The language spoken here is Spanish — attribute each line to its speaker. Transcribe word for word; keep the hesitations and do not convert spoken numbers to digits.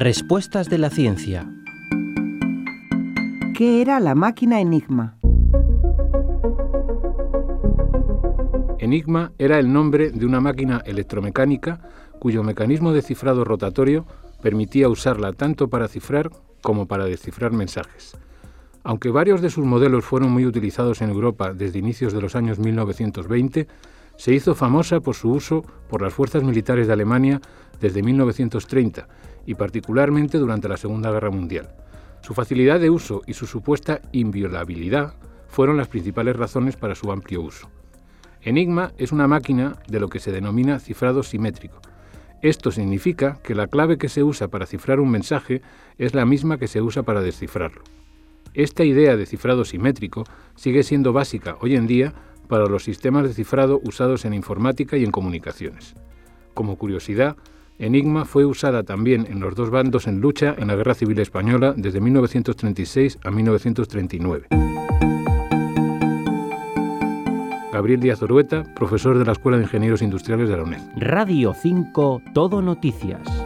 Speaker 1: Respuestas de la ciencia.
Speaker 2: ¿Qué era la máquina Enigma?
Speaker 3: Enigma era el nombre de una máquina electromecánica cuyo mecanismo de cifrado rotatorio permitía usarla tanto para cifrar como para descifrar mensajes. Aunque varios de sus modelos fueron muy utilizados en Europa desde inicios de los años mil novecientos veinte, se hizo famosa por su uso por las fuerzas militares de Alemania desde mil novecientos treinta y particularmente durante la Segunda Guerra Mundial. Su facilidad de uso y su supuesta inviolabilidad fueron las principales razones para su amplio uso. Enigma es una máquina de lo que se denomina cifrado simétrico. Esto significa que la clave que se usa para cifrar un mensaje es la misma que se usa para descifrarlo. Esta idea de cifrado simétrico sigue siendo básica hoy en día para los sistemas de cifrado usados en informática y en comunicaciones. Como curiosidad, Enigma fue usada también en los dos bandos en lucha en la Guerra Civil Española desde mil novecientos treinta y seis a mil novecientos treinta y nueve. Gabriel Díaz Orueta, profesor de la Escuela de Ingenieros Industriales de la UNED.
Speaker 1: Radio cinco, Todo Noticias.